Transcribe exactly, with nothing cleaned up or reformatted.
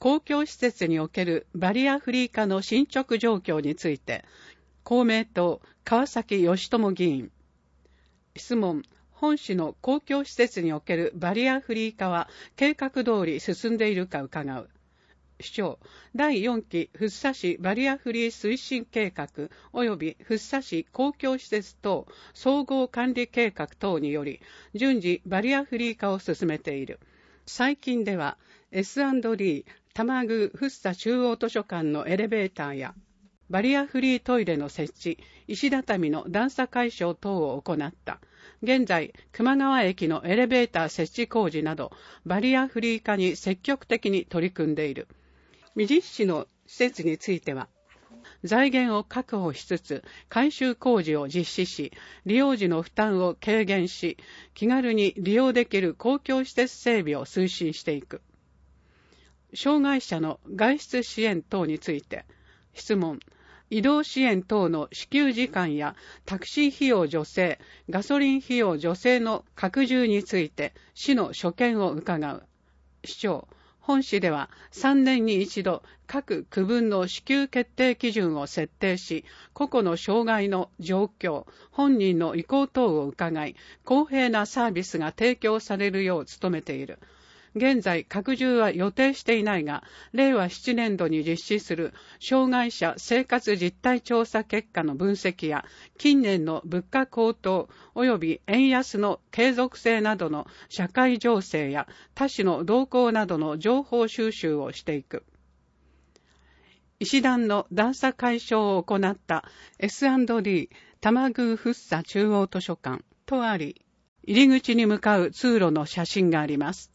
公共施設におけるバリアフリー化の進捗状況について、公明党川崎義友議員。質問。本市の公共施設におけるバリアフリー化は計画通り進んでいるか伺う。市長、だいよんき福生市バリアフリー推進計画及び福生市公共施設等総合管理計画等により順次バリアフリー化を進めている。最近では エスアンドディー 多摩宮福生中央図書館のエレベーターやバリアフリートイレの設置、石畳の段差解消等を行った。現在、球磨川駅のエレベーター設置工事などバリアフリー化に積極的に取り組んでいる。未実施の施設については、財源を確保しつつ、改修工事を実施し、利用時の負担を軽減し、気軽に利用できる公共施設整備を推進していく。障害者の外出支援等について、質問。移動支援等の支給時間やタクシー費用助成、ガソリン費用助成の拡充について、市の所見を伺う。市長。本市ではさんねんに一度各区分の支給決定基準を設定し、個々の障害の状況、本人の意向等を伺い、公平なサービスが提供されるよう努めている。現在、拡充は予定していないが、れいわななねんどに実施する障害者生活実態調査結果の分析や、近年の物価高騰及び円安の継続性などの社会情勢や他種の動向などの情報収集をしていく。石段の段差解消を行った エスアンドディー 多摩宮福生中央図書館とあり、入り口に向かう通路の写真があります。